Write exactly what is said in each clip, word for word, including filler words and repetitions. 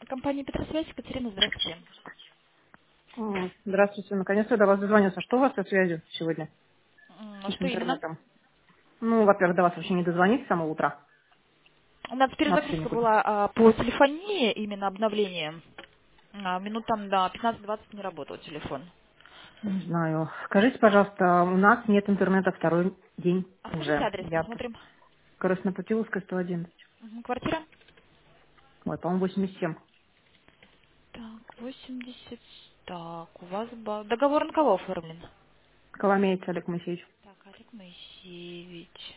Компания Петросвязь, Екатерина, здравствуйте. М, Здравствуйте. Наконец-то до вас дозвонился. Что у вас со связью сегодня М, а и с Что именно? интернетом? Ну, во-первых, до вас вообще не дозвониться с самого утра. У нас Вообще перезагрузка никуда. была а, по телефонии, именно обновление. А, минут там до пятнадцать-двадцать не работал телефон. Не знаю. Скажите, пожалуйста, у нас нет интернета второй день А скажите уже. адрес, Я п- посмотрим. Краснопутиловская, сто одиннадцать. Мгм, Квартира? Ой, по-моему, восемьдесят семь. Так, восемьдесят. Так, у вас ба- договор на кого оформлен? Коломеец Олег Моисеевич. Так, Олег Моисеевич.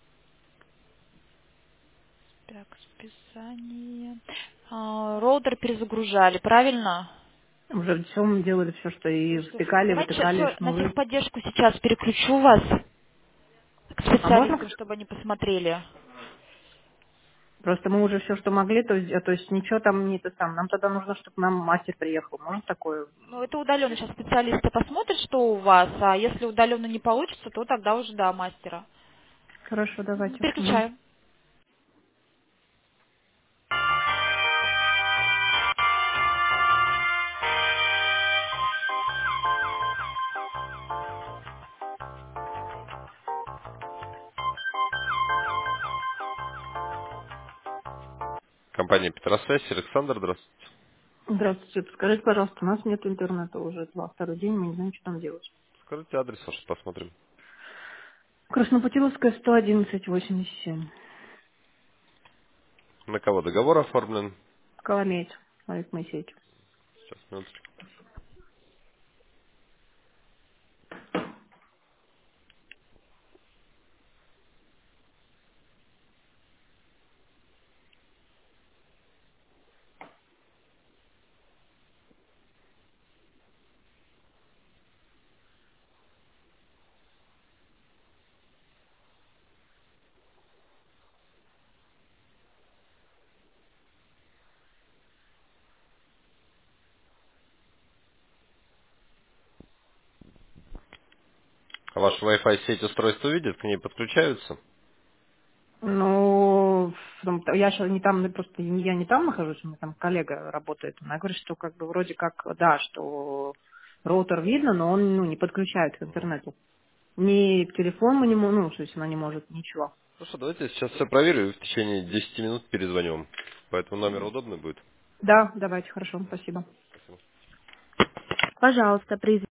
Так, списание. А, роутер перезагружали, правильно? Уже все мы делали все, что и Что, втыкали, давайте сейчас вытыкали, всё, на шнуры. техподдержку сейчас переключу вас к А можно? специалистам, чтобы они посмотрели. Просто мы уже все, что могли, то есть, то есть ничего там не это сам. Нам тогда нужно, чтобы нам мастер приехал. Можно такое? Ну, это удаленно. Сейчас специалисты посмотрят, что у вас, а если удаленно не получится, то тогда уже да, мастера. Хорошо, Мгм, давайте. Мгм. Переключаю. Компания Петросвязь, Александр, здравствуйте. Здравствуйте. Скажите, пожалуйста, у нас нет интернета уже два, второй день, мы не знаем, что там делать. Скажите адрес ваш, посмотрим. Краснопутиловская, сто одиннадцать, восемьдесят семь. На кого договор оформлен? Коломеец, Олег Моисеевич. Сейчас, минуточку. А ваш Wi-Fi сеть устройство видит, к ней подключаются? Ну, там- я сейчас не там, просто не- я не там нахожусь, у меня там коллега работает. Она говорит, что как бы вроде как, да, что роутер видно, но он ну, не подключает к интернету. Ни телефон мы не можем, ну, то есть она не может, ничего. Хорошо, давайте я сейчас все проверю и в течение десяти минут перезвоню вам. Поэтому номер удобный будет. Да, давайте, хорошо, спасибо. Спасибо. Пожалуйста,